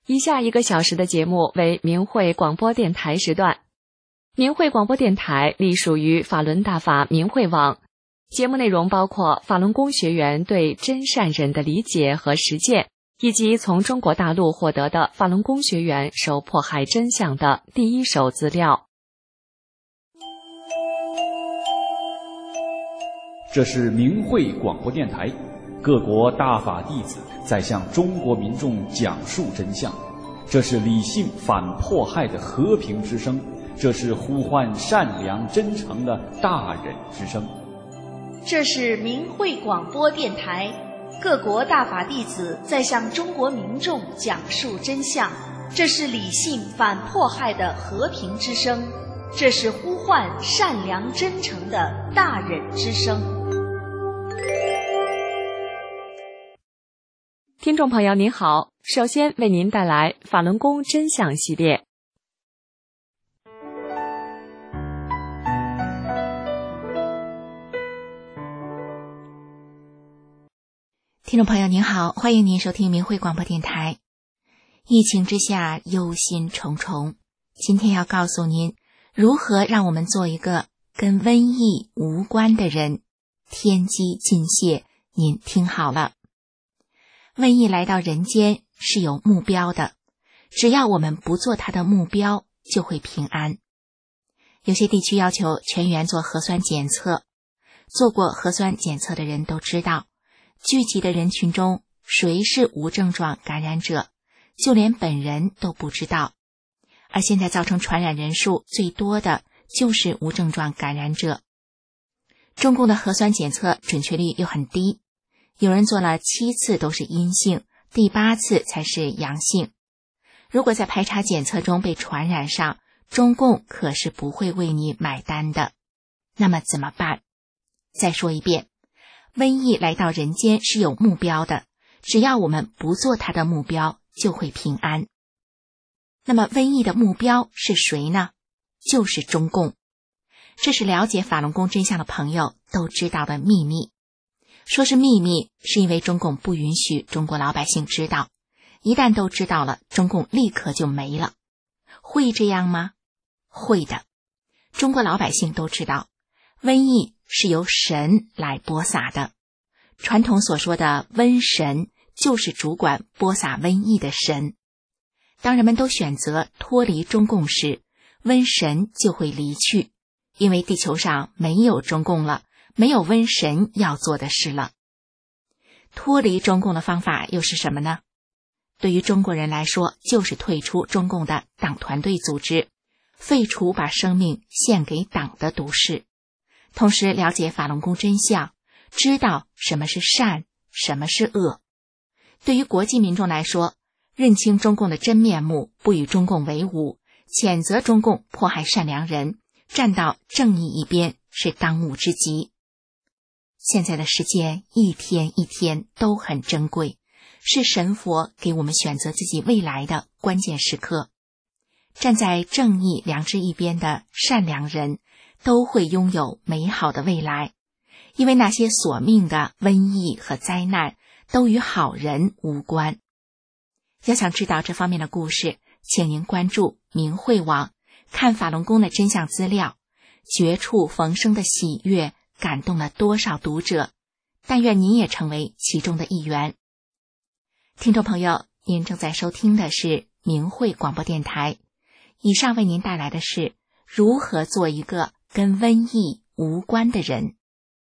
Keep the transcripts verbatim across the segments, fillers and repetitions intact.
以下一个小时的节目为明慧广播电台时段。明慧广播电台隶属于法轮大法明慧网，节目内容包括法轮功学员对真善忍的理解和实践，以及从中国大陆获得的法轮功学员受迫害真相的第一手资料。 这是明慧广播电台，各国大法弟子在向中国民众讲述真相，这是理性反迫害的和平之声，这是呼唤善良真诚的大忍之声。 这是明慧广播电台，各国大法弟子在向中国民众讲述真相，这是理性反迫害的和平之声，这是呼唤善良真诚的大忍之声。 听众朋友您好，首先为您带来法轮功真相系列。 听众朋友您好，欢迎您收听明慧广播电台。疫情之下忧心忡忡，今天要告诉您如何让我们做一个跟瘟疫无关的人。天机尽泄，您听好了。瘟疫来到人间是有目标的，只要我们不做它的目标，就会平安。有些地区要求全员做核酸检测，做过核酸检测的人都知道，聚集的人群中谁是无症状感染者，就连本人都不知道。而现在造成传染人数最多的就是无症状感染者。中共的核酸检测准确率又很低，有人做了七次都是阴性，第八次才是阳性。如果在排查检测中被传染上，中共可是不会为你买单的。那么怎么办？再说一遍，瘟疫来到人间是有目标的，只要我们不做它的目标，就会平安。那么瘟疫的目标是谁呢？就是中共。这是了解法轮功真相的朋友都知道的秘密。说是秘密，是因为中共不允许中国老百姓知道，一旦都知道了，中共立刻就没了。会这样吗？会的。中国老百姓都知道，瘟疫是由神来播撒的。传统所说的瘟神，就是主管播撒瘟疫的神。当人们都选择脱离中共时，瘟神就会离去，因为地球上没有中共了，没有瘟神要做的事了。脱离中共的方法又是什么呢？对于中国人来说，就是退出中共的党团队组织，废除把生命献给党的毒誓，同时了解法轮功真相，知道什么是善，什么是恶。对于国际民众来说，认清中共的真面目，不与中共为伍，谴责中共迫害善良人，站到正义一边，是当务之急。现在的时间一天一天都很珍贵，是神佛给我们选择自己未来的关键时刻。站在正义良知一边的善良人都会拥有美好的未来，因为那些索命的瘟疫和灾难都与好人无关。要想知道这方面的故事，请您关注明慧网，看法轮功的真相资料，绝处逢生的喜悦感动了多少读者，但愿您也成为其中的一员。听众朋友，您正在收听的是明慧广播电台，以上为您带来的是如何做一个跟瘟疫无关的人。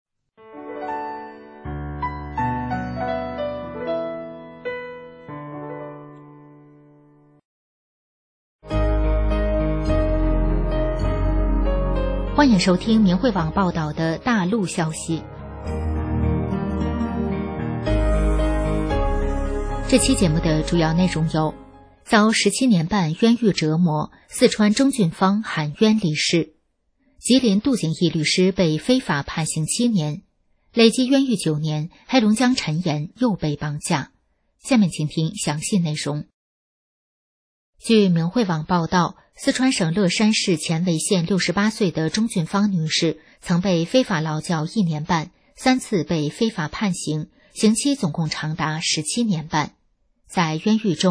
欢迎收听明慧网报道的大陆消息。这期节目的主要内容有：遭十七年半冤狱折磨，四川钟俊芳喊冤离世；吉林杜景义律师被非法判刑七年，累计冤狱九年，黑龙江陈岩又被绑架。下面请听详细内容。据明慧网报道，四川省乐山市乾围县六十八岁的钟俊芳女士曾被非法劳教一年半，三次被非法判刑，刑期总共长达十七年半。在冤狱中，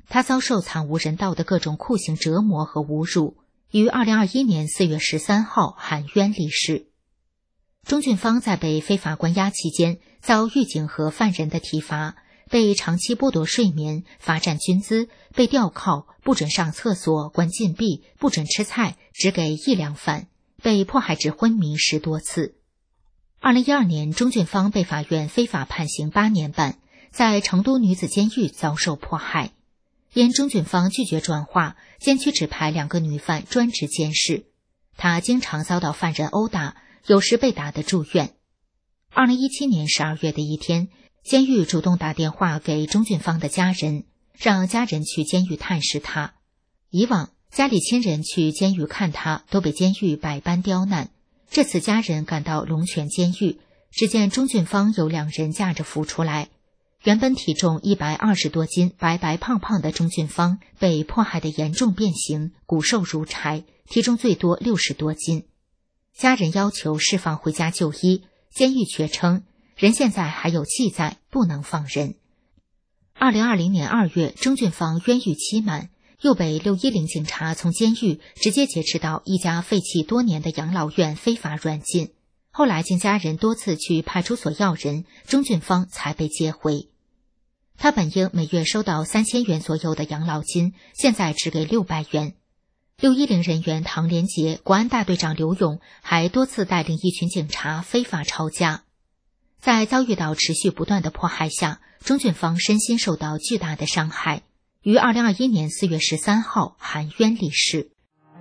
他遭受惨无人道的各种酷刑折磨和侮辱，于二零二一年四月十三号含冤离世。钟俊芳在被非法关押期间，遭狱警和犯人的体罚，被长期剥夺睡眠，罚站军资，被吊铐，不准上厕所，关禁闭，不准吃菜，只给一两饭，被迫害至昏迷十多次。二零一二年，钟俊芳被法院非法判刑八年半，在成都女子监狱遭受迫害。因钟俊芳拒绝转化，监区指派两个女犯专职监视，她经常遭到犯人殴打，有时被打得住院。二零一七年十二月的一天，监狱主动打电话给钟俊芳的家人，让家人去监狱探视他。以往家里亲人去监狱看他，都被监狱百般刁难。这次家人赶到龙泉监狱，只见钟俊芳有两人架着扶出来。原本体重一百二十多斤、白白胖胖的钟俊芳被迫害得严重变形，骨瘦如柴，体重最多六十多斤。家人要求释放回家就医，监狱却称人现在还有气在，不能放人。二零二零年二月，钟俊芳冤狱期满，又被六一零警察从监狱直接劫持到一家废弃多年的养老院非法软禁。后来经家人多次去派出所要人，钟俊芳才被接回。他本应每月收到三千元左右的养老金，现在只给六百元。六一零人员唐连杰、国安大队长刘勇还多次带领一群警察非法抄家。在遭遇到持续不断的迫害下，钟俊芳身心受到巨大的伤害，于二零二一年四月十三号含冤离世。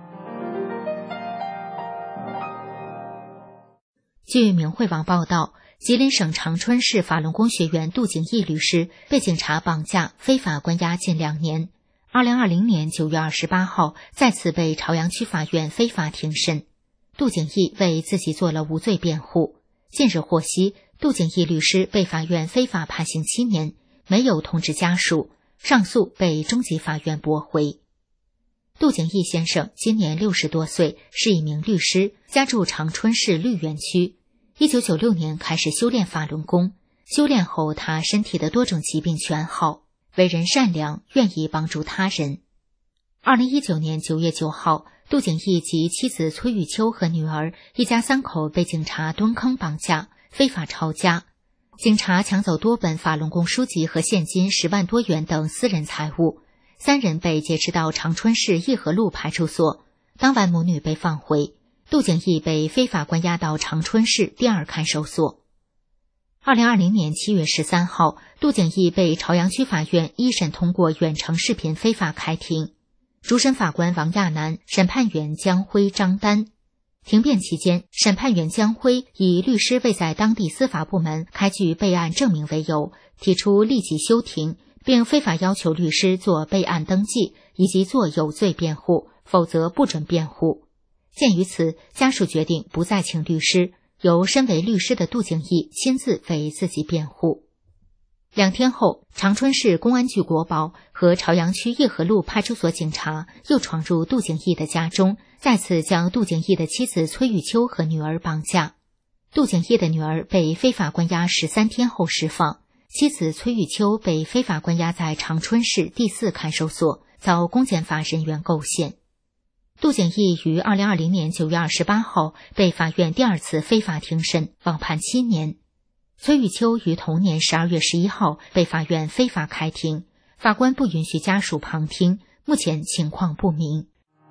据明慧网报道，吉林省长春市法轮功学员杜景义律师被警察绑架非法关押近两年，二零二零年九月二十八号再次被朝阳区法院非法庭审。杜景义为自己做了无罪辩护。近日获悉，杜景义律师被法院非法判刑七年，没有通知家属，上诉被中级法院驳回。杜景义先生今年六十多岁，是一名律师，家住长春市绿园区。一九九六年开始修炼法轮功，修炼后他身体的多种疾病全好，为人善良，愿意帮助他人。二零一九年九月九号，杜景义及妻子崔玉秋和女儿一家三口被警察蹲坑绑架，非法抄家。警察抢走多本法轮功书籍和现金十万多元等私人财物，三人被劫持到长春市义和路派出所，当晚母女被放回。杜景义被非法关押到长春市第二看守所。二零二零年七月十三号，杜景义被朝阳区法院一审通过远程视频非法开庭，主审法官王亚楠、审判员江辉、张丹。庭辩期间，审判员江辉以律师未在当地司法部门开具备案证明为由，提出立即休庭，并非法要求律师做备案登记以及做有罪辩护，否则不准辩护。鉴于此，家属决定不再请律师，由身为律师的杜景义亲自为自己辩护。两天后，长春市公安局国保和朝阳区义和路派出所警察又闯入杜景义的家中，再次将杜景义的妻子崔玉秋和女儿绑架。杜景义的女儿被非法关押十三天后释放，妻子崔玉秋被非法关押在长春市第四看守所，遭公检法人员构陷。杜景义于二零二零年九月二十八号被法院第二次非法庭审，网判七年。崔玉秋于同年十二月十一号被法院非法开庭，法官不允许家属旁听，目前情况不明。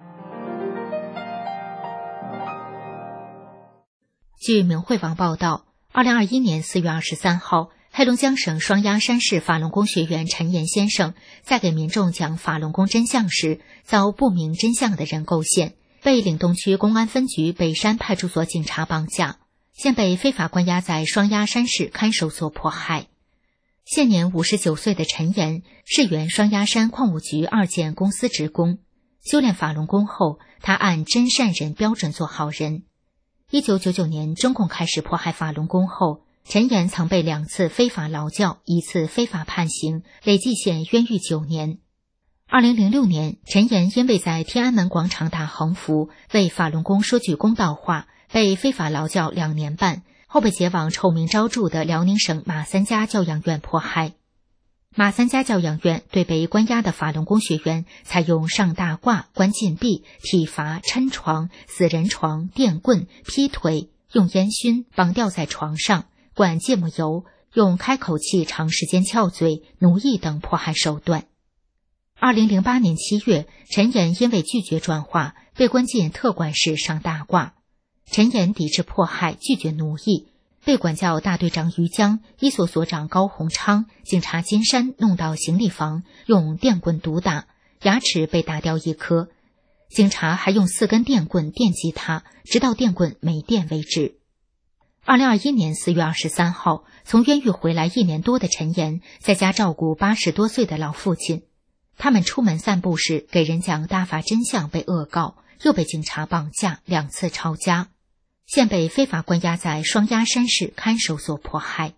据明慧网报道，二零二一年四月二十三号，黑龙江省双鸭山市法轮功学员陈岩先生在给民众讲法轮功真相时，遭不明真相的人构陷，被岭东区公安分局北山派出所警察绑架，现被非法关押在双鸭山市看守所迫害。现年五十九岁的陈岩是原双鸭山矿务局二建公司职工，修炼法轮功后，他按真善人标准做好人。一九九九年中共开始迫害法轮功后，陈岩曾被两次非法劳教，一次非法判刑，累计现冤狱九年。二零零六年，陈岩因为在天安门广场打横幅，为法轮功说句公道话，被非法劳教两年半，后被解往臭名昭著的辽宁省马三家教养院迫害。 马三家教养院对被关押的法轮功学员采用上大褂、关禁闭、体罚、抻床、死人床、电棍、劈腿、用烟熏、绑吊在床上、灌芥末油、用开口器长时间撬嘴、奴役等迫害手段。二零零八年七月，陈岩因为拒绝转化，被关进特管室上大褂。陈岩抵制迫害，拒绝奴役，被管教大队长于江、一所所长高洪昌、警察金山弄到行李房，用电棍毒打，牙齿被打掉一颗。警察还用四根电棍电击他，直到电棍没电为止。二零二一年四月二十三号，从冤狱回来一年多的陈岩在家照顾八十多岁的老父亲。他们出门散步时给人讲大法真相，被恶告，又被警察绑架，两次抄家，现被非法关押在双鸭山市看守所迫害。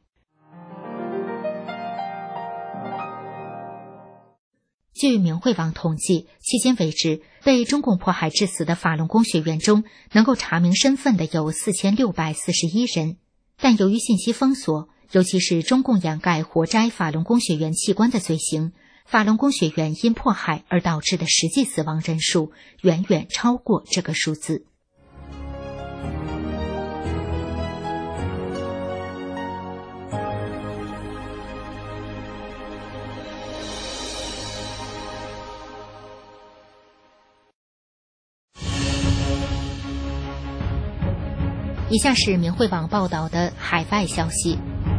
据明慧网统计，迄今为止，被中共迫害致死的法轮功学员中，能够查明身份的有四千六百四十一人，但由于信息封锁，尤其是中共掩盖活摘法轮功学员器官的罪行，法轮功学员因迫害而导致的实际死亡人数远远超过这个数字。以下是明慧网报道的海外消息，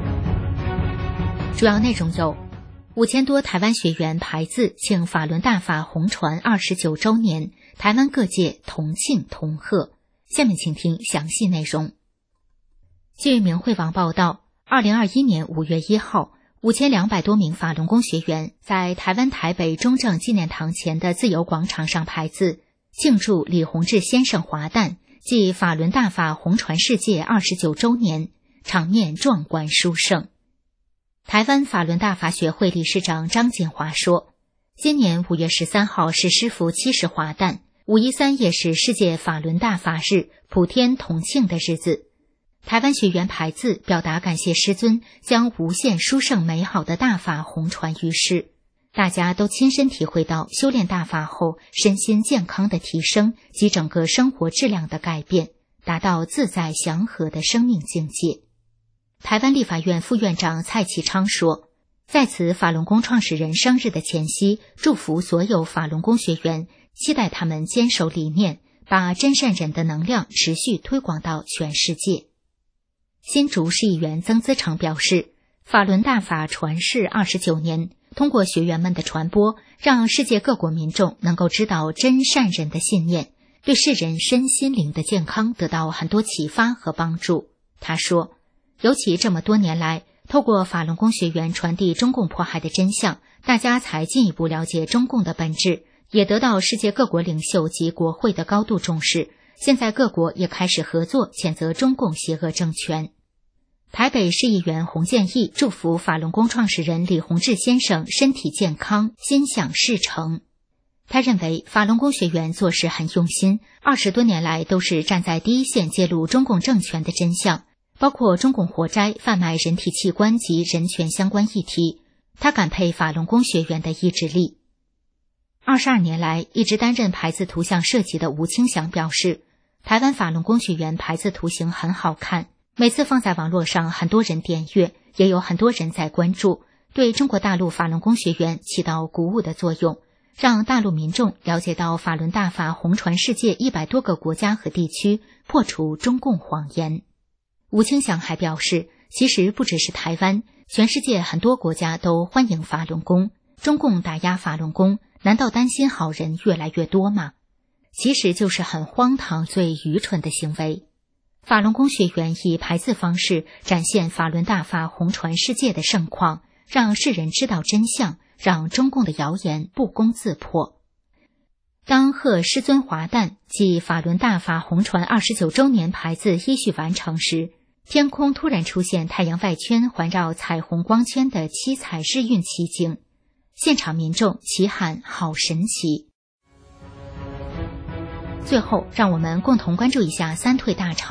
主要内容有：五千多台湾学员排字庆法轮大法红传二十九周年，台湾各界同庆同贺。下面请听详细内容。据明慧网报道，二零二一年五月一号，五千两百多名法轮功学员在台湾台北中正纪念堂前的自由广场上排字，庆祝李洪志先生华诞暨法轮大法红传世界二十九周年，场面壮观殊胜。台湾法轮大法学会理事长张锦华说，今年五月十三号是师父七十华诞，五一三也是世界法轮大法日，普天同庆的日子。台湾学员排字表达感谢师尊将无限殊胜美好的大法红传于世，大家都亲身体会到修炼大法后身心健康的提升及整个生活质量的改变，达到自在祥和的生命境界。台湾立法院副院长蔡其昌说，在此法轮功创始人生日的前夕，祝福所有法轮功学员，期待他们坚守理念，把真善忍的能量持续推广到全世界。新竹市议员曾资成表示，法轮大法传世二十九年，通过学员们的传播，让世界各国民众能够知道真善忍的信念，对世人身心灵的健康得到很多启发和帮助。他说，尤其这么多年来，透过法轮功学员传递中共迫害的真相，大家才进一步了解中共的本质，也得到世界各国领袖及国会的高度重视。现在各国也开始合作谴责中共邪恶政权。台北市议员洪建义祝福法轮功创始人李洪志先生身体健康，心想事成。他认为法轮功学员做事很用心，二十多年来都是站在第一线揭露中共政权的真相，包括中共活摘、贩卖人体器官及人权相关议题。他感佩法轮功学员的意志力。二十二年来一直担任牌子图像设计的吴清祥表示，台湾法轮功学员牌子图形很好看，每次放在网络上很多人点阅，也有很多人在关注，对中国大陆法轮功学员起到鼓舞的作用，让大陆民众了解到法轮大法红传世界一百多个国家和地区，破除中共谎言。吴清祥还表示，其实不只是台湾，全世界很多国家都欢迎法轮功，中共打压法轮功，难道担心好人越来越多吗？其实就是很荒唐、最愚蠢的行为。法轮功学员以牌字方式展现法轮大法红传世界的盛况，让世人知道真相，让中共的谣言不攻自破。当贺师尊华诞即法轮大法红传二十九周年牌字依序完成时，天空突然出现太阳外圈环绕彩虹光圈的七彩日晕奇景，现场民众齐喊好神奇。最后让我们共同关注一下三退大潮。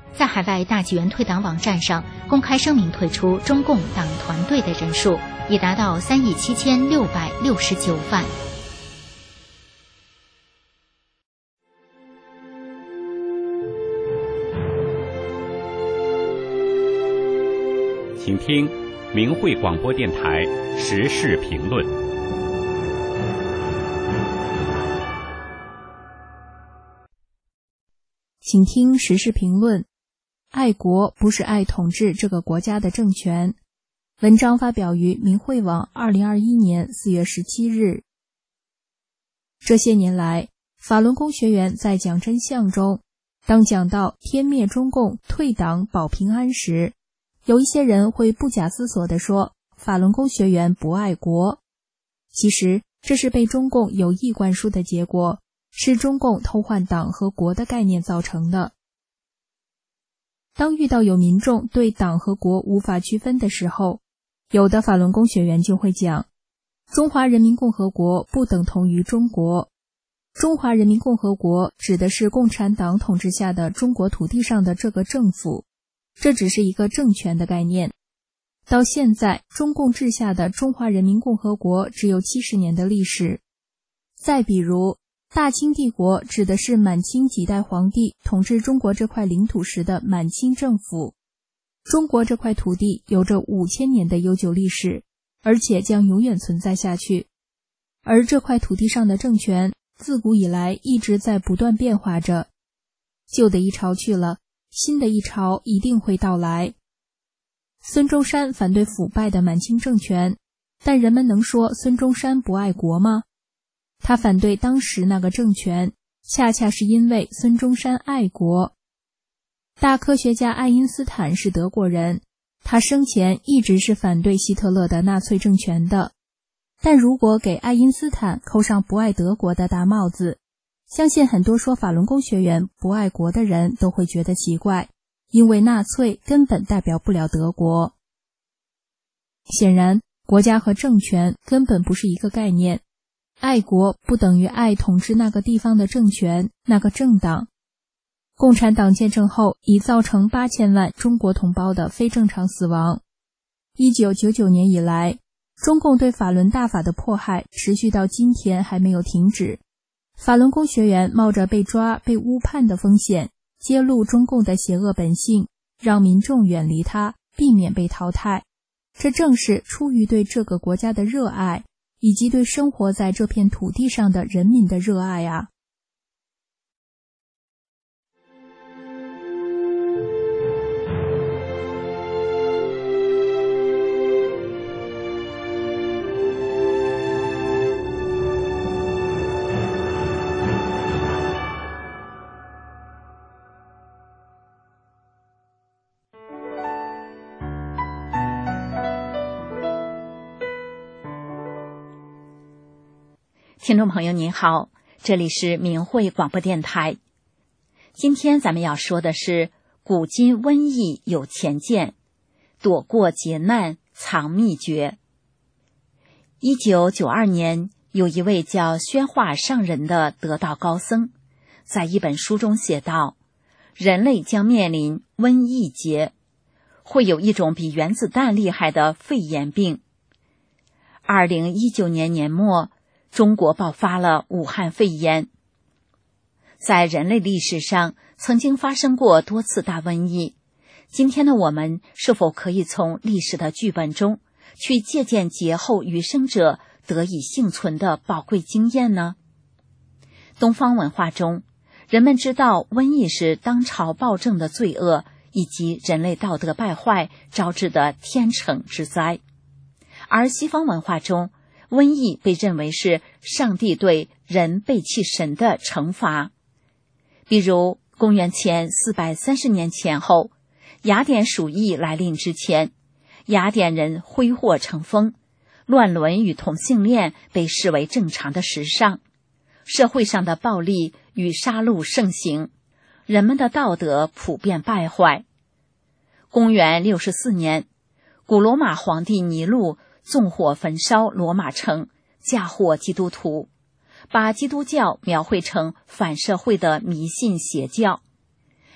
在海外大纪元退党网站上公开声明退出中共党团队的人数已达到三亿七千六百六十九万。 请听明慧广播电台时事评论。 请听时事评论。爱国不是爱统治这个国家的政权。文章发表于明慧网二零二一年四月十七日。这些年来，法轮功学员在讲真相中，当讲到天灭中共、退党保平安时，有一些人会不假思索地说法轮功学员不爱国。其实这是被中共有意灌输的结果，是中共偷换党和国的概念造成的。当遇到有民众对党和国无法区分的时候，有的法轮功学员就会讲，中华人民共和国不等同于中国。中华人民共和国指的是共产党统治下的中国土地上的这个政府，这只是一个政权的概念。到现在，中共治下的中华人民共和国只有七十年的历史。再比如，大清帝国指的是满清几代皇帝统治中国这块领土时的满清政府。中国这块土地有着五千年的悠久历史，而且将永远存在下去。而这块土地上的政权自古以来一直在不断变化着。旧的一朝去了，新的一朝一定会到来。孙中山反对腐败的满清政权，但人们能说孙中山不爱国吗？他反对当时那个政权，恰恰是因为孙中山爱国。大科学家爱因斯坦是德国人，他生前一直是反对希特勒的纳粹政权的。但如果给爱因斯坦扣上不爱德国的大帽子，相信很多说法轮功学员不爱国的人都会觉得奇怪，因为纳粹根本代表不了德国。显然，国家和政权根本不是一个概念。爱国不等于爱统治那个地方的政权、那个政党。共产党建政后，已造成八千万中国同胞的非正常死亡。一九九九年以来，中共对法轮大法的迫害持续到今天还没有停止。法轮功学员冒着被抓、被误判的风险，揭露中共的邪恶本性，让民众远离它，避免被淘汰。这正是出于对这个国家的热爱，以及对生活在这片土地上的人民的热爱啊！ 听众朋友您好，这里是明慧广播电台。今天咱们要说的是古今瘟疫有前见，躲过劫难藏秘诀。一九九二年，有一位叫宣化上人的得道高僧，在一本书中写道，人类将面临瘟疫劫，会有一种比原子弹厉害的肺炎病。二零一九年年末，中国爆发了武汉肺炎。在人类历史上曾经发生过多次大瘟疫，今天的我们是否可以从历史的剧本中去借鉴劫后余生者得以幸存的宝贵经验呢？东方文化中，人们知道瘟疫是当朝暴政的罪恶，以及人类道德败坏招致的天惩之灾。而西方文化中，瘟疫被认为是上帝对人背弃神的惩罚。比如公元前四百三十年前后，雅典鼠疫来临之前，雅典人挥霍成风，乱伦与同性恋被视为正常的时尚，社会上的暴力与杀戮盛行，人们的道德普遍败坏。公元六十四年，古罗马皇帝尼禄纵火焚烧罗马城，嫁祸基督徒，把基督教描绘成反社会的迷信邪教。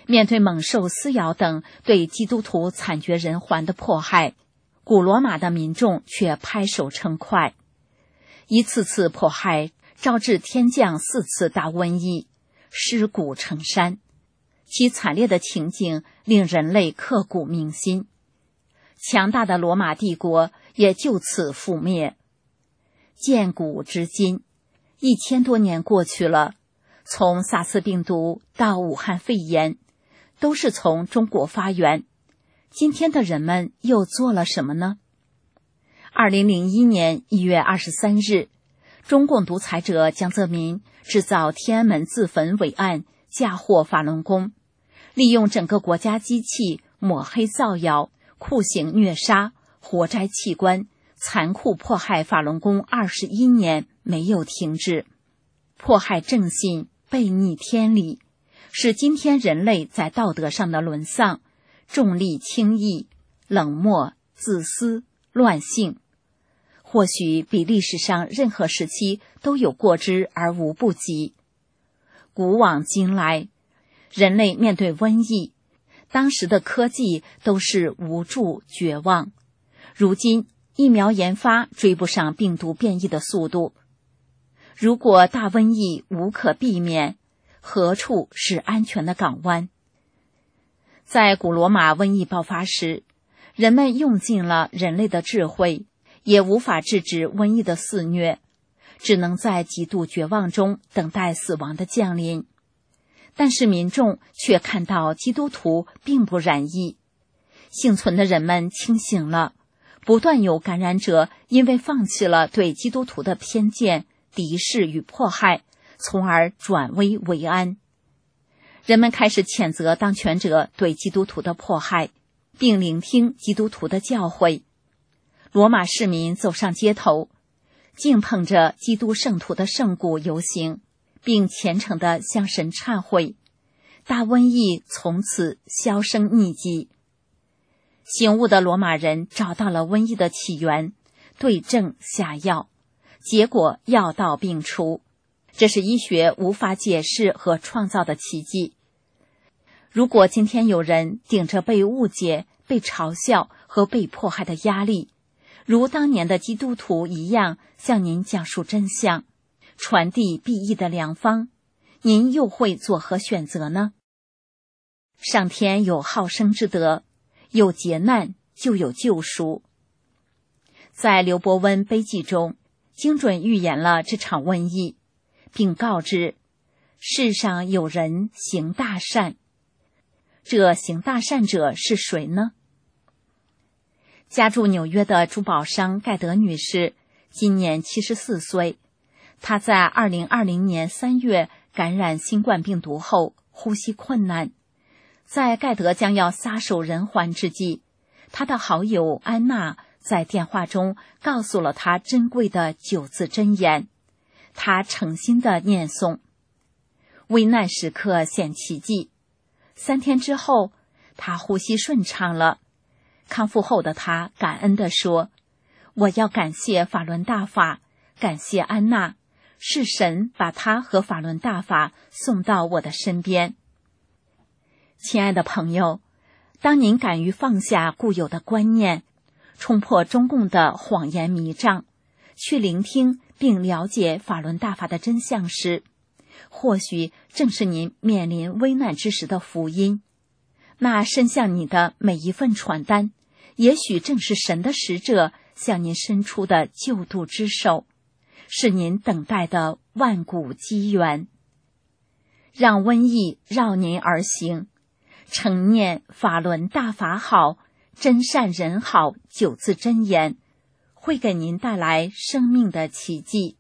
面对猛兽撕咬等对基督徒惨绝人寰的迫害，古罗马的民众却拍手称快。一次次迫害招致天降四次大瘟疫，尸骨成山，其惨烈的情景令人类刻骨铭心。强大的罗马帝国也就此覆灭。建古至今，一千多年过去了，从萨斯病毒到武汉肺炎，都是从中国发源。今天的人们又做了什么呢？二零零一年一月二十三日，中共独裁者江泽民制造天安门自焚伪案，嫁祸法轮功，利用整个国家机器抹黑造谣，酷刑虐杀，活摘器官，残酷迫害法轮功二十一年没有停止，迫害正信，悖逆天理，使今天人类在道德上的沦丧，重利轻义，冷漠自私，乱性，或许比历史上任何时期都有过之而无不及。古往今来，人类面对瘟疫，当时的科技都是无助绝望，如今疫苗研发追不上病毒变异的速度。如果大瘟疫无可避免，何处是安全的港湾？在古罗马瘟疫爆发时，人们用尽了人类的智慧，也无法制止瘟疫的肆虐，只能在极度绝望中等待死亡的降临。但是民众却看到基督徒并不染疫，幸存的人们清醒了，不断有感染者因为放弃了对基督徒的偏见、敌视与迫害，从而转危为安。人们开始谴责当权者对基督徒的迫害，并聆听基督徒的教诲。罗马市民走上街头，敬捧着基督圣徒的圣骨游行，并虔诚地向神忏悔。大瘟疫从此销声匿迹。醒悟的罗马人找到了瘟疫的起源，对症下药，结果药到病除。这是医学无法解释和创造的奇迹。如果今天有人顶着被误解、被嘲笑和被迫害的压力，如当年的基督徒一样向您讲述真相，传递裨益的良方，您又会作何选择呢？上天有好生之德，有劫难就有救赎。在刘伯温悲记中，精准预言了这场瘟疫，并告知世上有人行大善。这行大善者是谁呢？家住纽约的珠宝商盖德女士今年七十四岁，她在二零二零年三月感染新冠病毒后呼吸困难。在盖德将要撒手人寰之际，她的好友安娜在电话中告诉了她珍贵的九字真言，她诚心的念诵。危难时刻显奇迹，三天之后，她呼吸顺畅了。康复后的她感恩地说：“我要感谢法轮大法，感谢安娜，是神把她和法轮大法送到我的身边。”亲爱的朋友，当您敢于放下固有的观念，冲破中共的谎言迷障，去聆听并了解法轮大法的真相时，或许正是您面临危难之时的福音。那伸向你的每一份传单，也许正是神的使者向您伸出的救度之手，是您等待的万古机缘。让瘟疫绕您而行，诚念法轮大法好，真善人好九字真言，会给您带来生命的奇迹。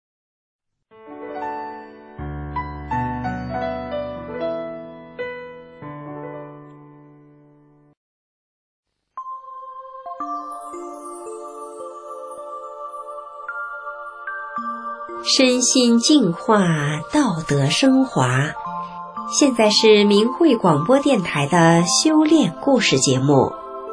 身心净化，道德升华。现在是明慧广播电台的修炼故事节目。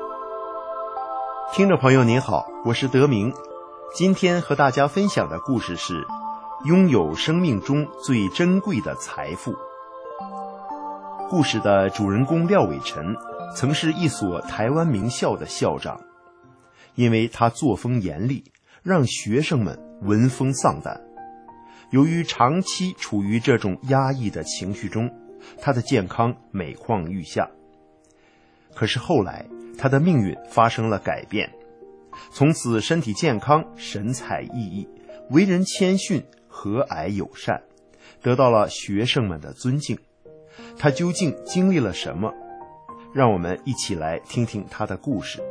听众朋友您好，我是德明，今天和大家分享的故事是拥有生命中最珍贵的财富。 故事的主人公廖伟成曾是一所台湾名校的校长，因为他作风严厉，让学生们闻风丧胆。由于长期处于这种压抑的情绪中，他的健康每况愈下。可是后来，他的命运发生了改变，从此身体健康，神采奕奕，为人谦逊，和蔼友善，得到了学生们的尊敬。他究竟经历了什么？让我们一起来听听他的故事。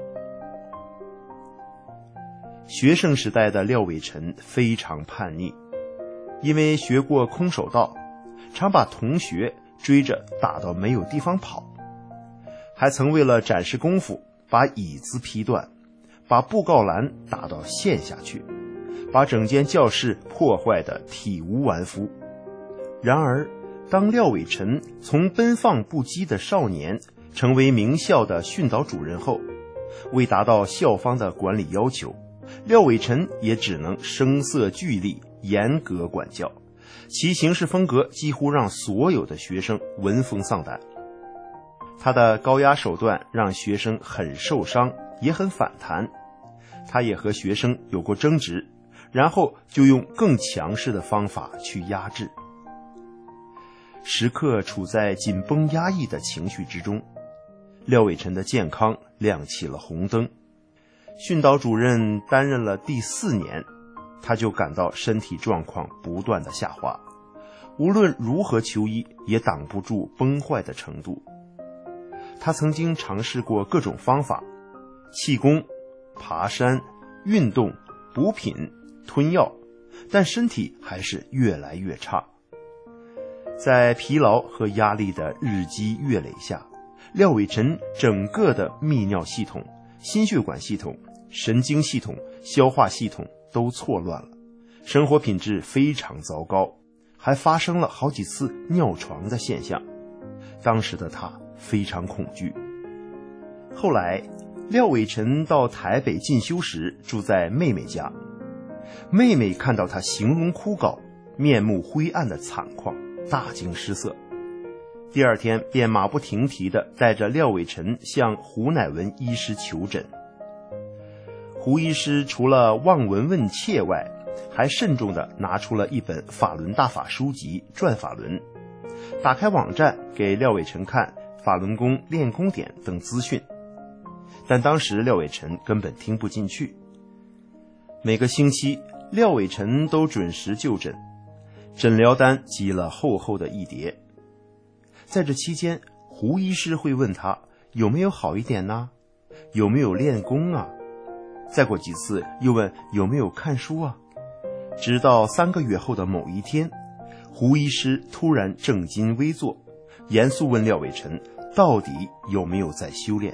学生时代的廖伟成非常叛逆，因为学过空手道，常把同学追着打到没有地方跑，还曾为了展示功夫，把椅子劈断，把布告栏打到陷下去，把整间教室破坏得体无完肤。然而当廖伟成从奔放不羁的少年成为名校的训导主任后，为达到校方的管理要求，廖伟成也只能声色俱厉，严格管教，其行事风格几乎让所有的学生闻风丧胆。他的高压手段让学生很受伤，也很反弹。他也和学生有过争执，然后就用更强势的方法去压制。时刻处在紧绷压抑的情绪之中，廖伟成的健康亮起了红灯。训导主任担任了第四年，他就感到身体状况不断的下滑，无论如何求医也挡不住崩坏的程度。他曾经尝试过各种方法，气功、爬山、运动、补品、吞药，但身体还是越来越差。在疲劳和压力的日积月累下，廖伟成整个的泌尿系统、心血管系统、神经系统、消化系统都错乱了，生活品质非常糟糕，还发生了好几次尿床的现象。当时的他非常恐惧。后来廖伟成到台北进修时住在妹妹家，妹妹看到他形容枯槁、面目灰暗的惨况，大惊失色。第二天便马不停蹄地带着廖伟成向胡乃文医师求诊。胡医师除了望闻问切外，还慎重地拿出了一本法轮大法书籍《转法轮》，打开网站给廖伟成看法轮功练功点等资讯，但当时廖伟成根本听不进去。每个星期廖伟成都准时就诊，诊疗单积了厚厚的一叠。在这期间，胡医师会问他有没有好一点呢？有没有练功啊？再过几次又问有没有看书啊？直到三个月后的某一天，胡医师突然正襟危坐，严肃问廖伟成到底有没有在修炼。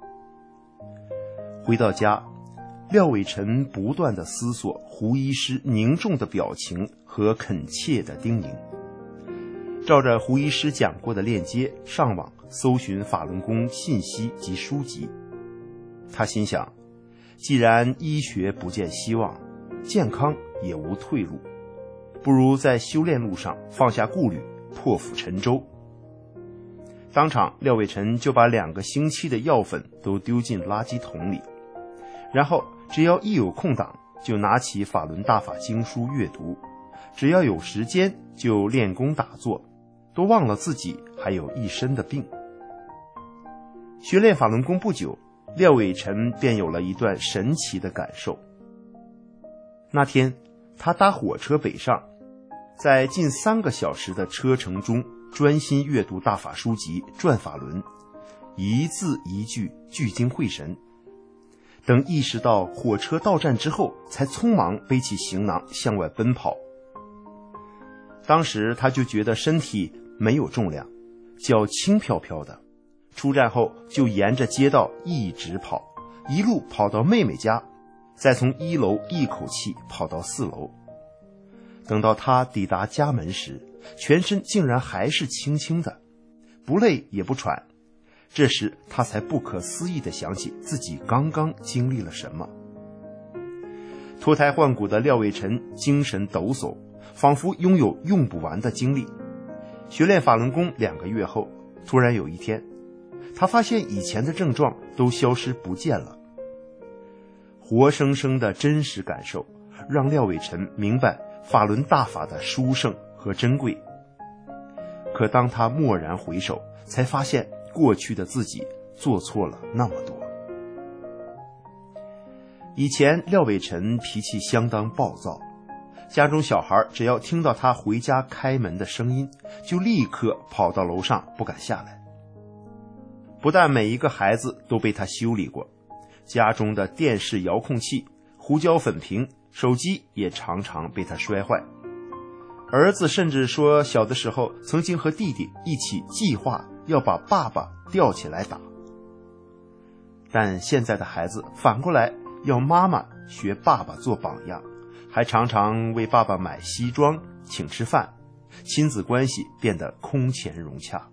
回到家，廖伟成不断地思索胡医师凝重的表情和恳切的叮咛，照着胡医师讲过的链接上网搜寻法轮功信息及书籍。他心想，既然医学不见希望，健康也无退路，不如在修炼路上放下顾虑，破釜沉舟。当场廖伟成就把两个星期的药粉都丢进垃圾桶里，然后只要一有空档就拿起法轮大法经书阅读，只要有时间就练功打坐，都忘了自己还有一身的病。学练法轮功不久，廖伟成便有了一段神奇的感受。那天他搭火车北上，在近三个小时的车程中专心阅读大法书籍《转法轮》，一字一句聚精会神。等意识到火车到站之后，才匆忙背起行囊向外奔跑。当时他就觉得身体没有重量，脚轻飘飘的。出站后就沿着街道一直跑，一路跑到妹妹家，再从一楼一口气跑到四楼。等到他抵达家门时，全身竟然还是轻轻的，不累也不喘。这时他才不可思议地想起自己刚刚经历了什么。脱胎换骨的廖伟成精神抖擞，仿佛拥有用不完的精力。学练法轮功两个月后， 突然有一天，他发现以前的症状都消失不见了。活生生的真实感受让廖伟成明白法轮大法的殊胜和珍贵。可当他蓦然回首，才发现过去的自己做错了那么多。以前廖伟成脾气相当暴躁，家中小孩只要听到他回家开门的声音，就立刻跑到楼上不敢下来。不但每一个孩子都被他修理过，家中的电视遥控器、胡椒粉瓶、手机也常常被他摔坏。儿子甚至说，小的时候曾经和弟弟一起计划要把爸爸吊起来打。但现在的孩子反过来要妈妈学爸爸做榜样，还常常为爸爸买西装请吃饭，亲子关系变得空前融洽。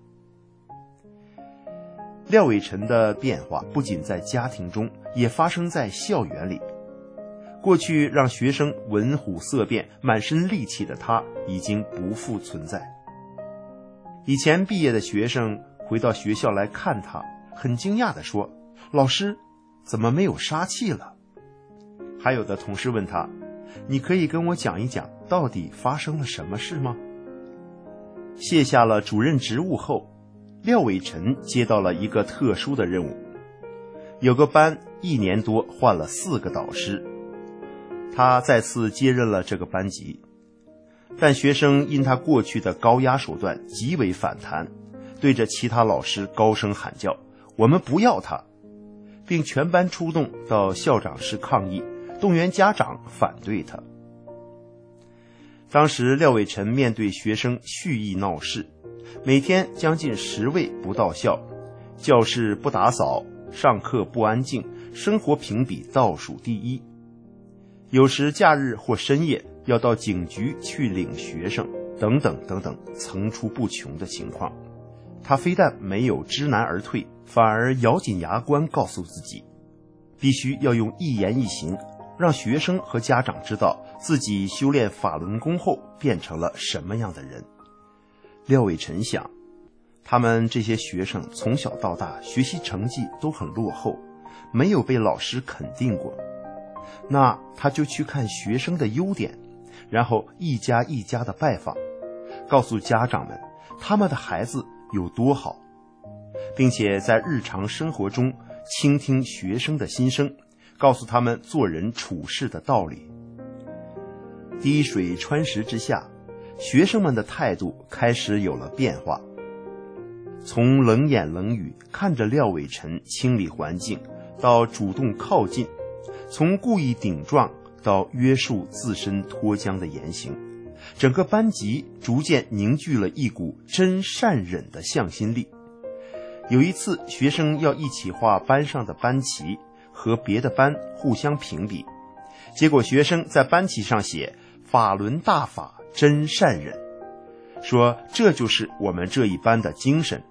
廖伟成的变化不仅在家庭中，也发生在校园里。过去让学生闻虎色变、满身戾气的他已经不复存在。以前毕业的学生回到学校来看他，很惊讶地说：“老师，怎么没有杀气了？”还有的同事问他：“你可以跟我讲一讲到底发生了什么事吗？”卸下了主任职务后，廖伟成接到了一个特殊的任务。有个班一年多换了四个导师，他再次接任了这个班级，但学生因他过去的高压手段极为反弹，对着其他老师高声喊叫：“我们不要他！”并全班出动到校长室抗议，动员家长反对他。当时廖伟成面对学生蓄意闹事，每天将近十位不到校，教室不打扫，上课不安静，生活评比倒数第一。有时假日或深夜要到警局去领学生，等等等等，层出不穷的情况。他非但没有知难而退，反而咬紧牙关告诉自己，必须要用一言一行让学生和家长知道自己修炼法轮功后变成了什么样的人。廖伟成想，他们这些学生从小到大学习成绩都很落后，没有被老师肯定过，那他就去看学生的优点，然后一家一家的拜访，告诉家长们他们的孩子有多好，并且在日常生活中倾听学生的心声，告诉他们做人处事的道理。滴水穿石之下，学生们的态度开始有了变化，从冷言冷语看着廖伟成清理环境，到主动靠近，从故意顶撞到约束自身脱缰的言行，整个班级逐渐凝聚了一股真善忍的向心力。有一次，学生要一起画班上的班旗，和别的班互相评比，结果学生在班旗上写法轮大法真善忍，说这就是我们这一班的精神。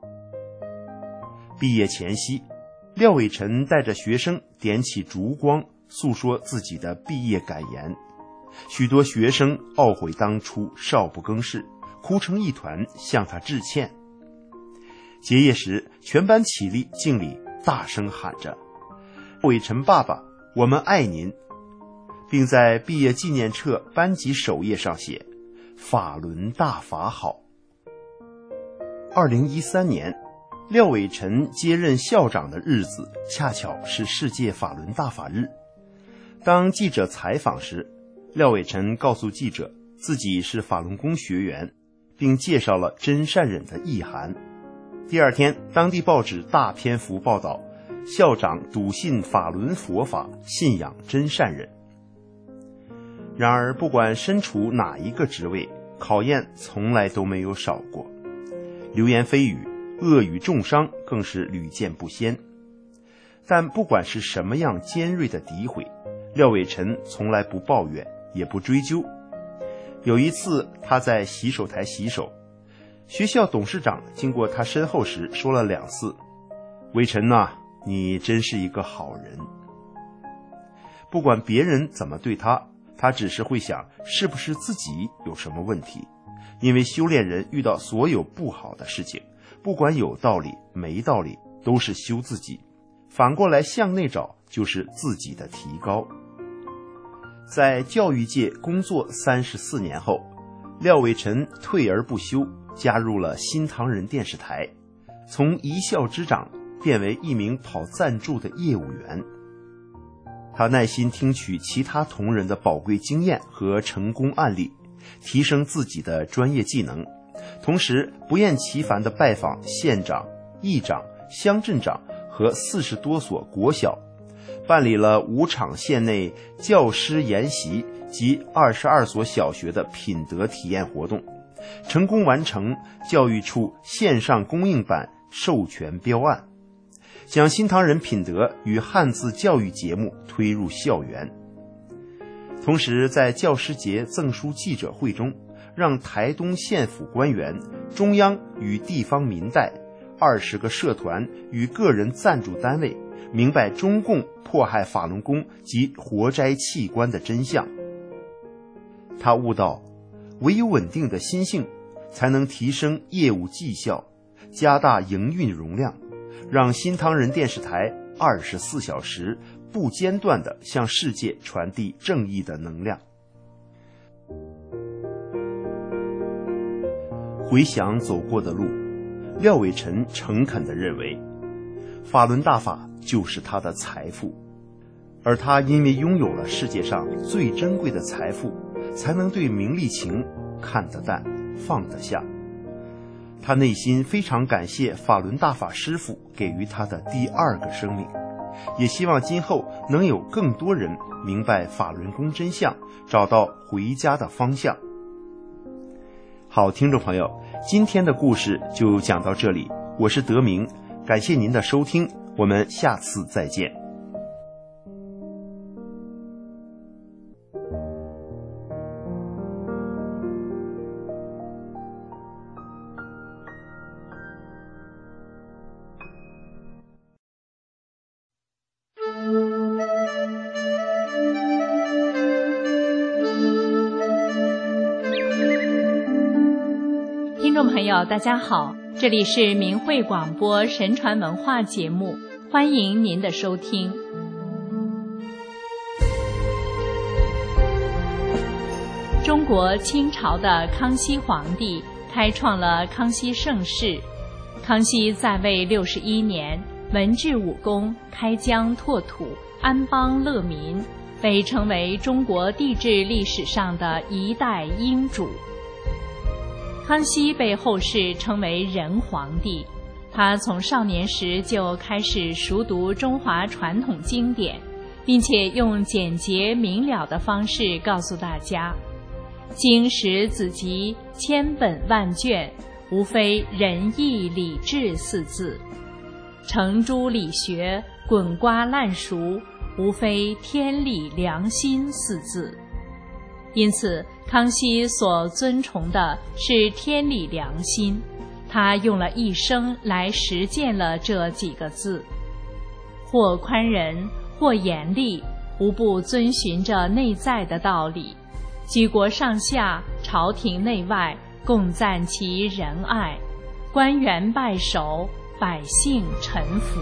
毕业前夕，廖伟成带着学生点起烛光，诉说自己的毕业感言。许多学生懊悔当初少不更事，哭成一团向他致歉。结业时，全班起立敬礼，大声喊着：“伟成爸爸，我们爱您！”并在毕业纪念册班级首页上写：“法轮大法好。”二零一三年，廖伟成接任校长的日子，恰巧是世界法轮大法日。当记者采访时，廖伟成告诉记者自己是法轮功学员，并介绍了真善忍的意涵。第二天，当地报纸大篇幅报道校长笃信法轮佛法，信仰真善忍。然而，不管身处哪一个职位，考验从来都没有少过，流言蜚语、恶语重伤更是屡见不鲜。但不管是什么样尖锐的诋毁，廖伟成从来不抱怨，也不追究。有一次，他在洗手台洗手，学校董事长经过他身后时说了两次：“伟成啊，你真是一个好人。”不管别人怎么对他，他只是会想是不是自己有什么问题，因为修炼人遇到所有不好的事情， 不管有道理没道理，都是修自己，反过来向内找，就是自己的提高。在教育界工作三十四年后，廖伟辰退而不休，加入了新唐人电视台，从一校之长变为一名跑赞助的业务员。他耐心听取其他同仁的宝贵经验和成功案例，提升自己的专业技能，同时不厌其烦地拜访县长、议长、乡镇长和四十多所国小，办理了五场县内教师研习及二十二所小学的品德体验活动，成功完成教育处线上公映版授权标案，将新唐人品德与汉字教育节目推入校园。同时在教师节赠书记者会中，让台东县府官员、中央与地方民代、二十个社团与个人赞助单位明白中共迫害法轮功及活摘器官的真相。他悟到，唯有稳定的心性，才能提升业务绩效，加大营运容量，让新唐人电视台二十四小时不间断地向世界传递正义的能量。回想走过的路，廖伟辰诚恳地认为，法轮大法就是他的财富，而他因为拥有了世界上最珍贵的财富，才能对名利情看得淡，放得下。他内心非常感谢法轮大法师父给予他的第二个生命，也希望今后能有更多人明白法轮功真相，找到回家的方向。好，听众朋友，今天的故事就讲到这里，我是德明，感谢您的收听，我们下次再见。 听众朋友大家好，这里是明慧广播神传文化节目，欢迎您的收听。中国清朝的康熙皇帝开创了康熙盛世，康熙在位六十一年，文治武功，开疆拓土，安邦乐民，被称为中国帝制历史上的一代英主。康熙被后世称为仁皇帝，他从少年时就开始熟读中华传统经典，并且用简洁明了的方式告诉大家，经史子集千本万卷，无非仁义礼智四字，程朱理学滚瓜烂熟，无非天理良心四字。因此康熙所尊崇的是天理良心，他用了一生来实践了这几个字，或宽仁，或严厉，无不遵循着内在的道理，举国上下，朝廷内外共赞其仁爱，官员拜首，百姓臣服。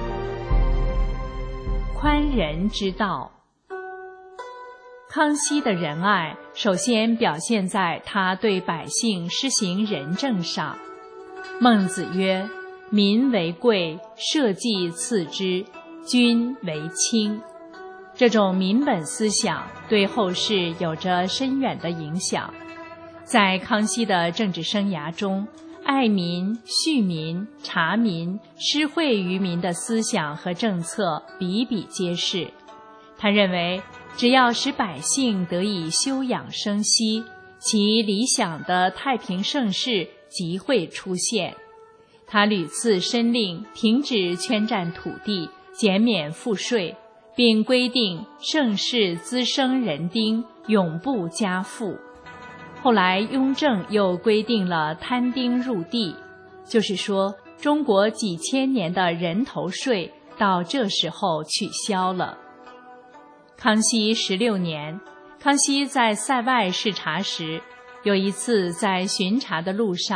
宽仁之道，康熙的仁爱首先表现在他对百姓施行仁政上。孟子曰：民为贵，社稷次之，君为轻。这种民本思想对后世有着深远的影响。在康熙的政治生涯中，爱民、恤民、察民、施惠于民的思想和政策比比皆是。他认为，只要使百姓得以休养生息，其理想的太平盛世即会出现。他屡次申令停止圈占土地，减免赋税，并规定盛世滋生人丁，永不加赋。后来雍正又规定了摊丁入地，就是说中国几千年的人头税到这时候取消了。康熙十六年，康熙在塞外视察时，有一次在巡查的路上，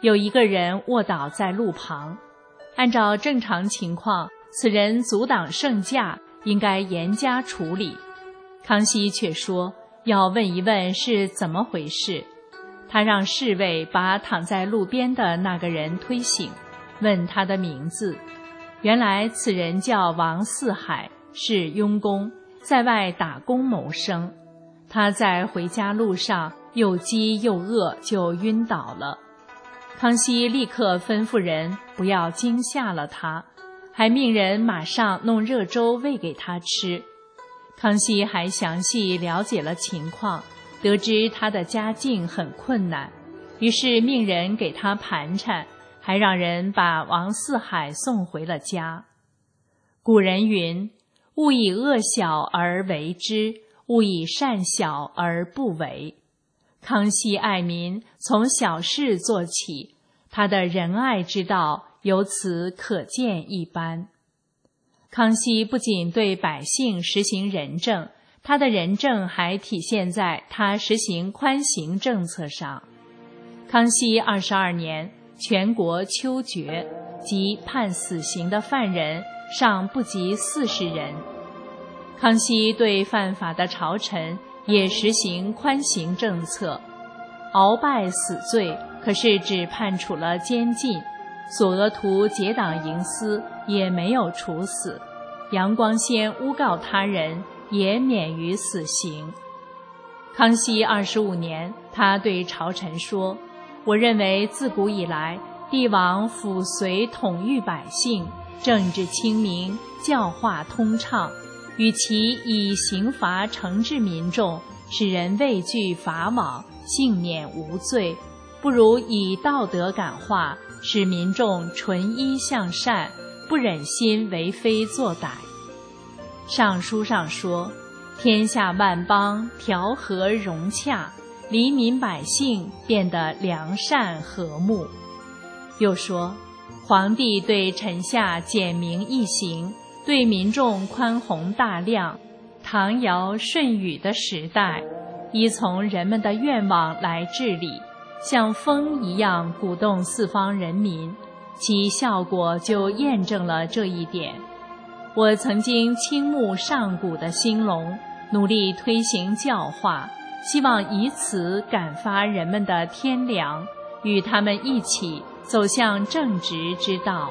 有一个人卧倒在路旁。按照正常情况，此人阻挡圣驾，应该严加处理。康熙却说要问一问是怎么回事。他让侍卫把躺在路边的那个人推醒，问他的名字。原来此人叫王四海，是佣工，在外打工谋生。他在回家路上又饥又饿，就晕倒了。康熙立刻吩咐人不要惊吓了他，还命人马上弄热粥喂给他吃。康熙还详细了解了情况，得知他的家境很困难，于是命人给他盘缠，还让人把王四海送回了家。古人云：勿以恶小而为之，勿以善小而不为。康熙爱民，从小事做起，他的仁爱之道由此可见一斑。康熙不仅对百姓实行仁政，他的仁政还体现在他实行宽刑政策上。康熙二十二年，全国秋决，即判死刑的犯人尚不及四十人。康熙对犯法的朝臣也实行宽刑政策，鳌拜死罪，可是只判处了监禁；索额图结党营私也没有处死；杨光先诬告他人也免于死刑。康熙二十五年，他对朝臣说：“我认为自古以来，帝王抚绥统御百姓，政治清明，教化通畅。与其以刑罚惩治民众，使人畏惧法网，幸免无罪，不如以道德感化，使民众纯一向善，不忍心为非作歹。”上书上说：“天下万邦调和融洽，黎民百姓变得良善和睦。”又说：“皇帝对臣下简明易行，对民众宽宏大量。唐尧舜禹的时代，依从人们的愿望来治理，像风一样鼓动四方人民，其效果就验证了这一点。我曾经倾慕上古的兴隆，努力推行教化，希望以此感发人们的天良，与他们一起走向正直之道。”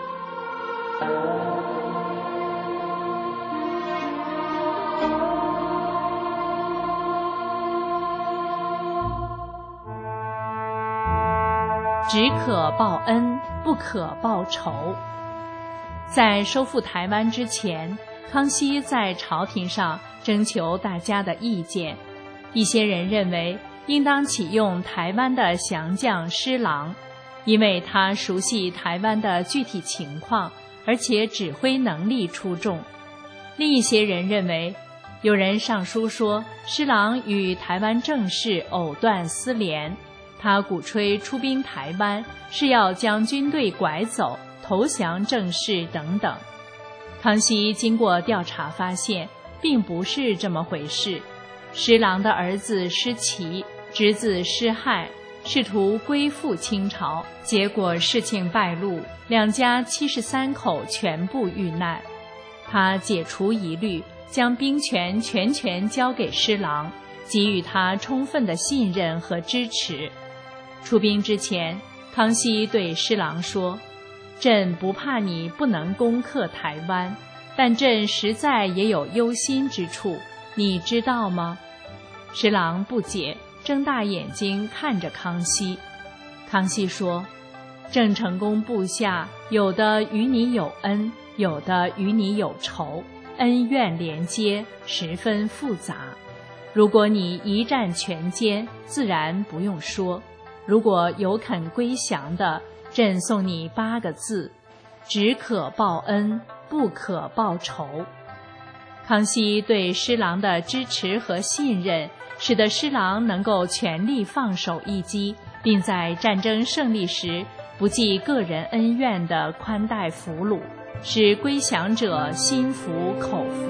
只可报恩，不可报仇。在收复台湾之前，康熙在朝廷上征求大家的意见。一些人认为应当启用台湾的降将施琅，因为他熟悉台湾的具体情况，而且指挥能力出众。另一些人认为，有人上书说施琅与台湾政事藕断丝连，他鼓吹出兵台湾是要将军队拐走，投降郑氏等等。康熙经过调查发现，并不是这么回事。施琅的儿子施琦、侄子施亥试图归附清朝，结果事情败露，两家七十三口全部遇难。他解除疑虑，将兵权全权交给施琅，给予他充分的信任和支持。出兵之前，康熙对施琅说：“朕不怕你不能攻克台湾，但朕实在也有忧心之处，你知道吗？”施琅不解，睁大眼睛看着康熙。康熙说：“郑成功部下有的与你有恩，有的与你有仇，恩怨连接，十分复杂。如果你一战全歼，自然不用说。如果有肯归降的，朕送你八个字：只可报恩，不可报仇。”康熙对施琅的支持和信任，使得施琅能够全力放手一击，并在战争胜利时不计个人恩怨地宽待俘虏，使归降者心服口服。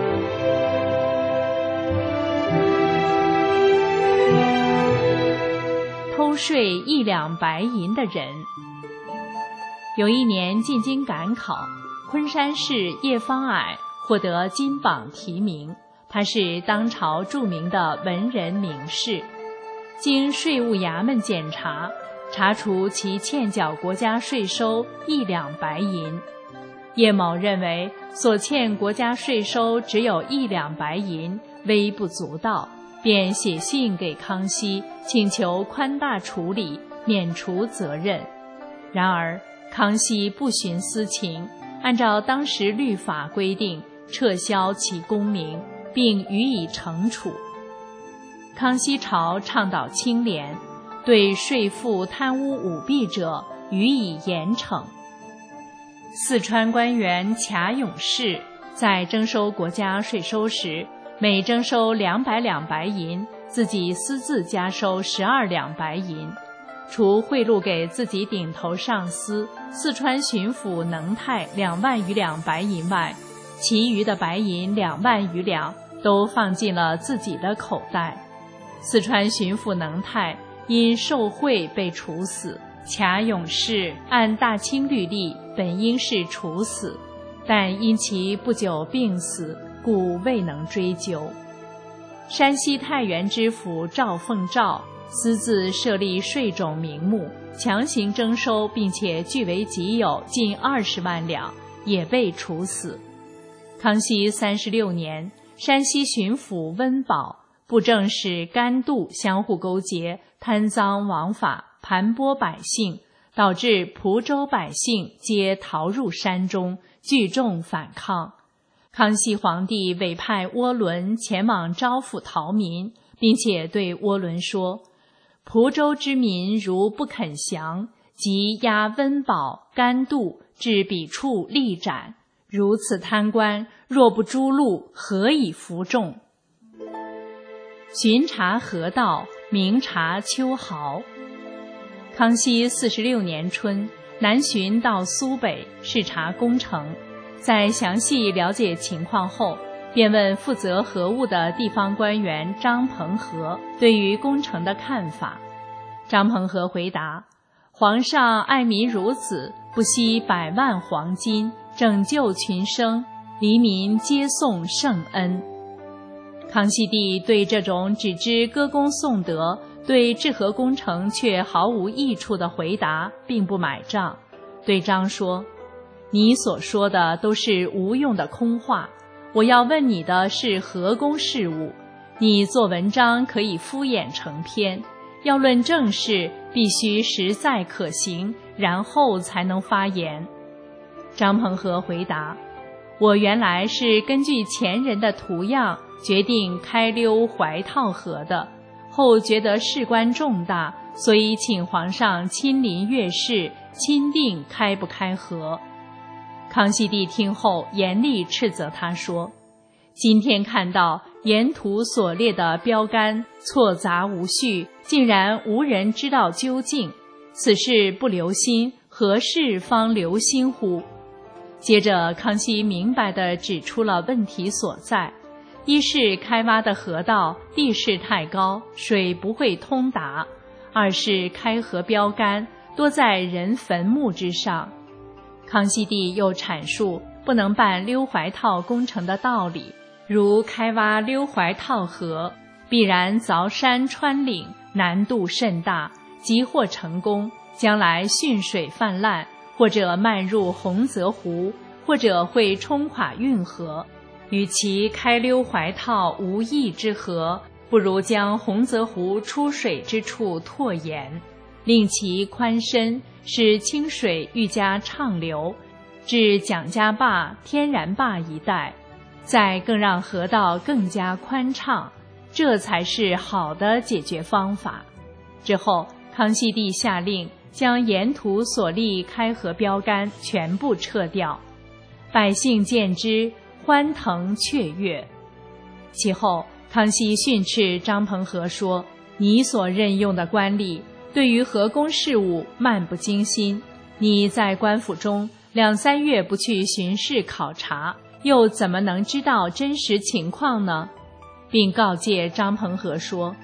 偷收税一两白银的人。有一年进京赶考，昆山市叶方迩获得金榜题名，他是当朝著名的文人名士。经税务衙门检查，查出其欠缴国家税收一两白银。叶某认为所欠国家税收只有一两白银，微不足道，便写信给康熙，请求宽大处理，免除责任。然而康熙不徇私情，按照当时律法规定，撤销其功名，并予以惩处。康熙朝倡导清廉，对税负贪污舞弊者予以严惩。四川官员卡永士在征收国家税收时，每征收两百两白银，自己私自加收十二两白银。除贿赂给自己顶头上司四川巡抚能泰两万余两白银外，其余的白银两万余两都放进了自己的口袋。四川巡抚能泰因受贿被处死，卡永士按大清律例本应是处死，但因其不久病死，故未能追究。山西太原知府赵凤照私自设立税种名目，强行征收并且据为己有近二十万两，也被处死。康熙三十六年，山西巡抚温宝、布政使甘度相互勾结，贪赃枉法，盘剥百姓，导致蒲州百姓皆逃入山中，聚众反抗。康熙皇帝委派涡轮前往招抚逃民，并且对涡轮说：蒲州之民如不肯降，即押温饱、甘度至彼处立斩。如此贪官，若不诛戮，何以服众？巡查河道，明察秋毫。康熙四十六年春，南巡到苏北视察工程，在详细了解情况后，便问负责河务的地方官员张彭和对于工程的看法。张彭和回答：皇上爱民如子，不惜百万黄金，拯救群生，黎民皆颂圣恩。康熙帝对这种只知歌功颂德，对治河工程却毫无益处的回答并不买账，对张说：你所说的都是无用的空话，我要问你的是河工事务。你做文章可以敷衍成篇，要论正事必须实在可行，然后才能发言。张彭和回答：我原来是根据前人的图样决定开溜怀套河的，后觉得事关重大，所以请皇上亲临阅视，钦定开不开河。康熙帝听后严厉斥责他说：今天看到沿途所列的标杆错杂无序，竟然无人知道究竟，此事不留心，何事方留心乎？接着康熙明白地指出了问题所在：一是开挖的河道地势太高，水不会通达；二是开河标杆多在人坟墓之上。康熙帝又阐述不能办溜怀套工程的道理，如开挖溜怀套河，必然凿山穿岭，难度甚大，即或成功，将来汛水泛滥，或者漫入洪泽湖，或者会冲垮运河。与其开溜怀套无益之河，不如将洪泽湖出水之处拓延，令其宽深，使清水愈加畅流，至蒋家坝、天然坝一带，再更让河道更加宽畅，这才是好的解决方法。之后，康熙帝下令将沿途所立开河标杆全部撤掉，百姓见之，欢腾雀跃。其后，康熙训斥张彭和说：你所任用的官吏对于河工事务漫不经心，你在官府中两三月不去巡视考察，又怎么能知道真实情况呢？并告诫张彭和说：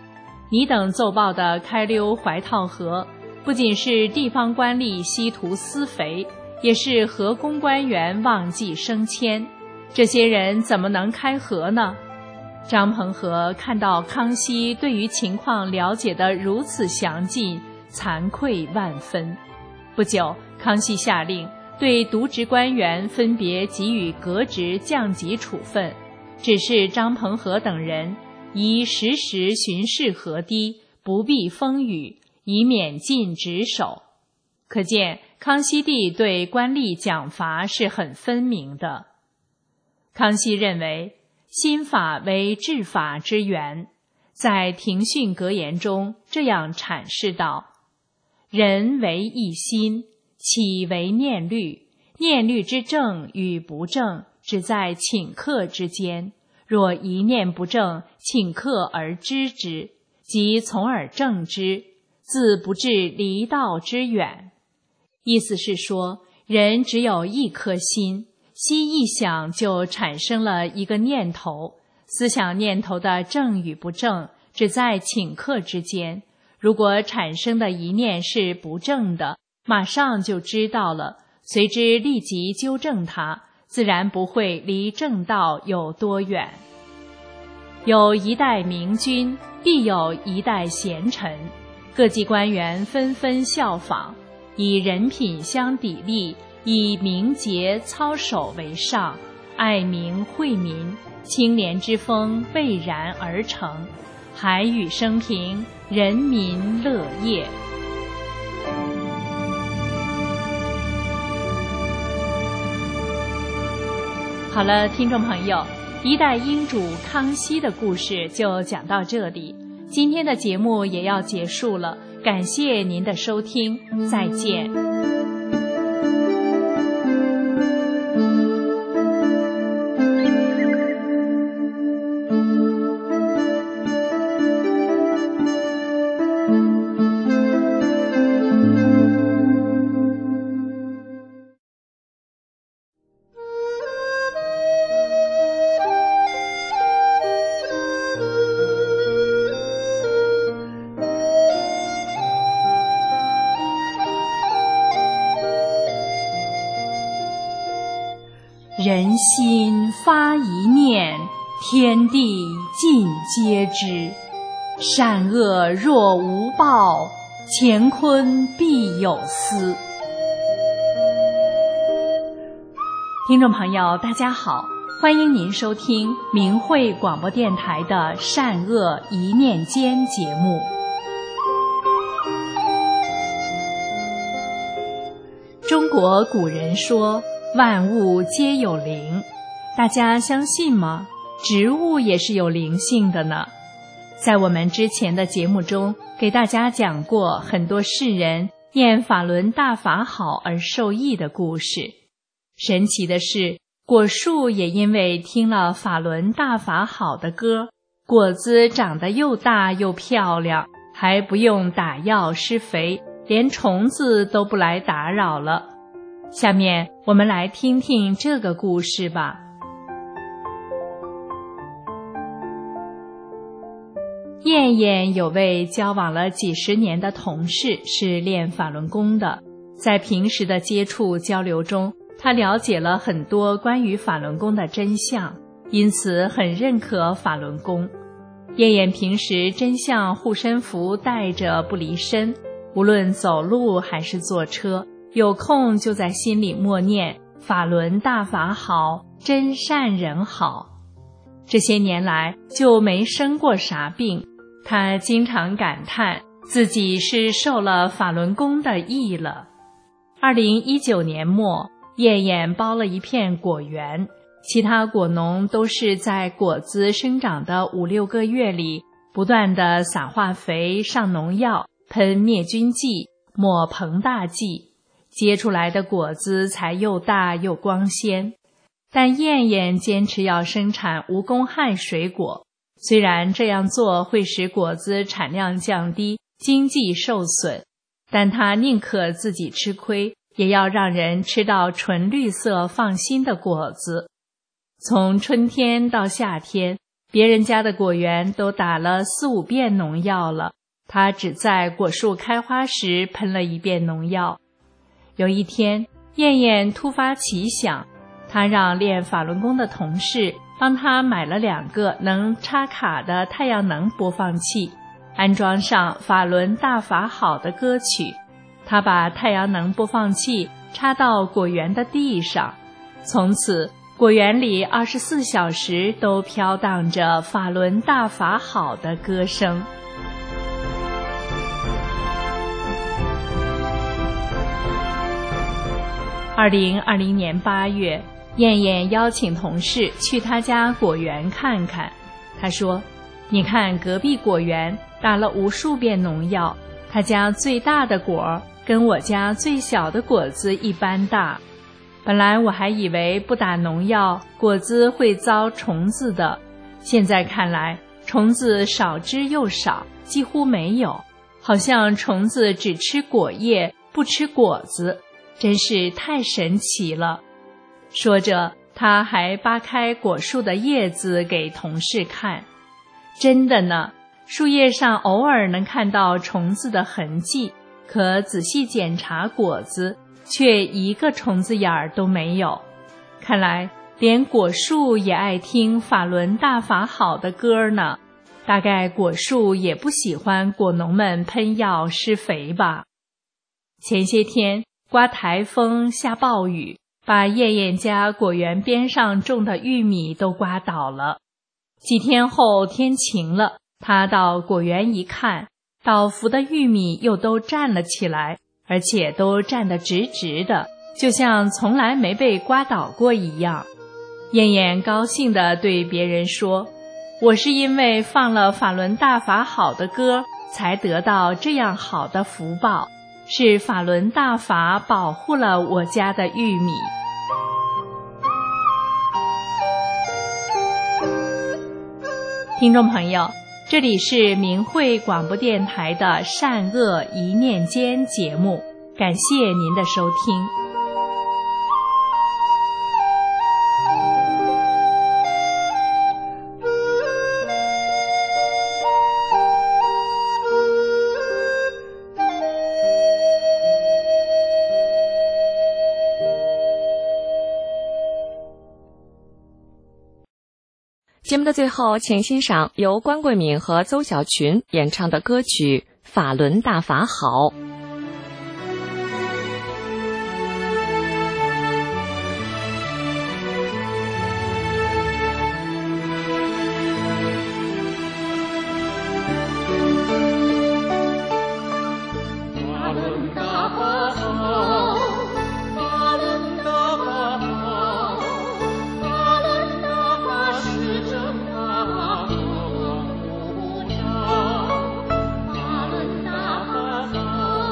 你等奏报的开溜怀套河，不仅是地方官吏稀图私肥，也是河工官员忘记升迁，这些人怎么能开河呢？张彭和看到康熙对于情况了解得如此详尽，惭愧万分。不久，康熙下令对渎职官员分别给予革职降级处分，指示张彭和等人宜时时巡视河堤，不避风雨，以免尽职守。可见康熙帝对官吏奖罚是很分明的。康熙认为新法为治法之源，在庭训格言中这样阐释道：人为一心，岂为念律？念律之正与不正，只在顷刻之间。若一念不正，顷刻而知之，即从而正之，自不至离道之远。意思是说，人只有一颗心，心一想就产生了一个念头，思想念头的正与不正，只在顷刻之间。如果产生的一念是不正的，马上就知道了，随之立即纠正它，自然不会离正道有多远。有一代明君，必有一代贤臣，各级官员纷纷效仿，以人品相砥砺，以明节操守为上，爱民惠民，清廉之风蔚然而成，海宇升平，人民乐业。好了，听众朋友，一代英主康熙的故事就讲到这里，今天的节目也要结束了，感谢您的收听，再见。人心发一念，天地尽皆知。善恶若无报，乾坤必有私。听众朋友，大家好，欢迎您收听明慧广播电台的《善恶一念间》节目。中国古人说，万物皆有灵，大家相信吗？植物也是有灵性的呢。在我们之前的节目中，给大家讲过很多世人念法轮大法好而受益的故事。神奇的是，果树也因为听了法轮大法好的歌，果子长得又大又漂亮，还不用打药施肥，连虫子都不来打扰了。下面我们来听听这个故事吧。燕燕有位交往了几十年的同事，是练法轮功的。在平时的接触交流中，她了解了很多关于法轮功的真相，因此很认可法轮功。燕燕平时真像护身符带着不离身，无论走路还是坐车，有空就在心里默念法轮大法好，真善人好。这些年来就没生过啥病，他经常感叹自己是受了法轮功的益了。二零一九年末，燕燕包了一片果园，其他果农都是在果子生长的五六个月里，不断地撒化肥、上农药、喷灭菌剂、抹膨大剂，结出来的果子才又大又光鲜。但燕燕坚持要生产无公害水果，虽然这样做会使果子产量降低，经济受损，但她宁可自己吃亏，也要让人吃到纯绿色放心的果子。从春天到夏天， 别人家的果园都打了四五遍农药了，他只在果树开花时喷了一遍农药。有一天，燕燕突发奇想，他让练法轮功的同事帮他买了两个能插卡的太阳能播放器，安装上法轮大法好的歌曲。他把太阳能播放器插到果园的地上，从此果园里二十四小时都飘荡着法轮大法好的歌声。二零二零年八月，燕燕邀请同事去他家果园看看。他说：“你看隔壁果园打了无数遍农药，他家最大的果跟我家最小的果子一般大。本来我还以为不打农药果子会遭虫子的，现在看来虫子少之又少，几乎没有，好像虫子只吃果叶不吃果子，真是太神奇了。”说着，他还扒开果树的叶子给同事看。真的呢，树叶上偶尔能看到虫子的痕迹，可仔细检查果子，却一个虫子眼儿都没有。看来连果树也爱听法轮大法好的歌呢，大概果树也不喜欢果农们喷药施肥吧。前些天刮台风下暴雨，把燕燕家果园边上种的玉米都刮倒了。几天后天晴了，他到果园一看，倒伏的玉米又都站了起来，而且都站得直直的，就像从来没被刮倒过一样。燕燕高兴地对别人说：“我是因为放了法轮大法好的歌，才得到这样好的福报，是法轮大法保护了我家的玉米。”听众朋友，这里是明慧广播电台的善恶一念间节目，感谢您的收听。 节目的最后，请欣赏由关桂敏和邹小群演唱的歌曲《法轮大法好》。 法轮大法好。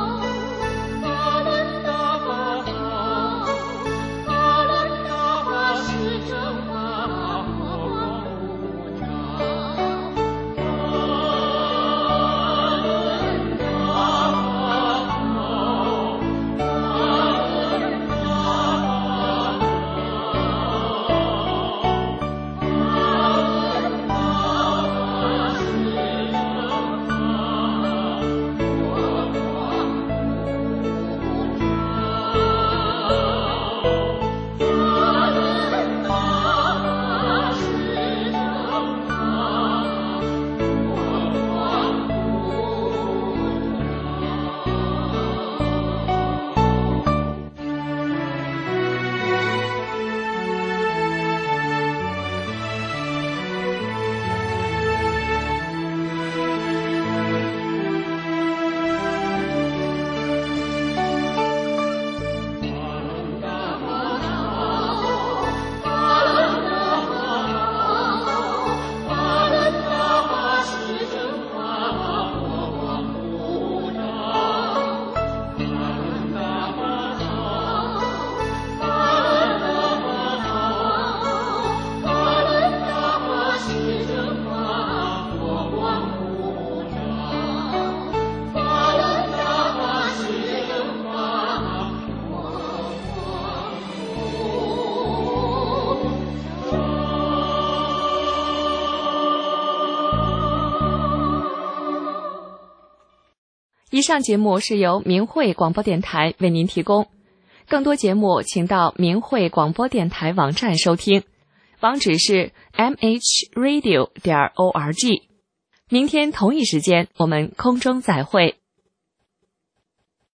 以上节目是由明慧广播电台为您提供，更多节目请到明慧广播电台网站收听，网址是 m h radio 点 org。明天同一时间我们空中再会。